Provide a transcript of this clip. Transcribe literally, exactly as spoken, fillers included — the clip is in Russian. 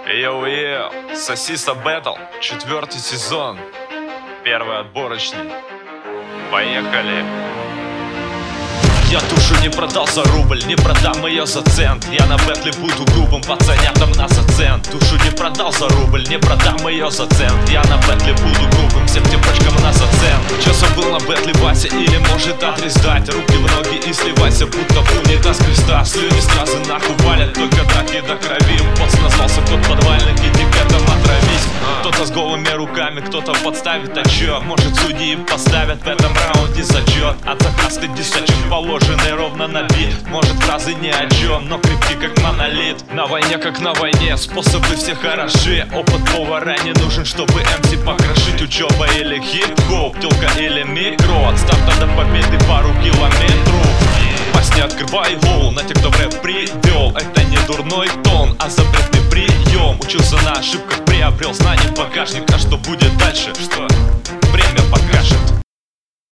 Йоу-йоу, Сосиса Бэтл, четвертый сезон, первый отборочный. Поехали! Я душу не продал за рубль, не продам ее за цент. Я на бэтле буду грубым пацанятам на зацент. Душу не продал за рубль, не продам ее за цент. Я на бэтле буду грубым, всем девочкам на зацент. Часом был на бэтле Вася, или может адрес дать. Руки в ноги и сливайся, будто в унитаз креста. Слюни стразы нахуй валят, только драки до крови. Босс назвался кот подвальных, иди к этому отравись. Кто-то с голыми руками, кто-то подставит отчет. Может судьи поставят в этом раунде зачет. От заказки десячих положенный ровно на бит. Может фразы ни о чем, но крепки как монолит. На войне как на войне, способы все хороши. Опыт повара не нужен, чтобы эм си покрошить. Учеба или хип-хоп, тёлка или микро. От старта до победы пару километров. Пасть не открывай гол на тех, кто в рэп привел. Это не дурной тон, а запретный прием. Учился на ошибках, приобрел знания в багажник. А что будет дальше? Что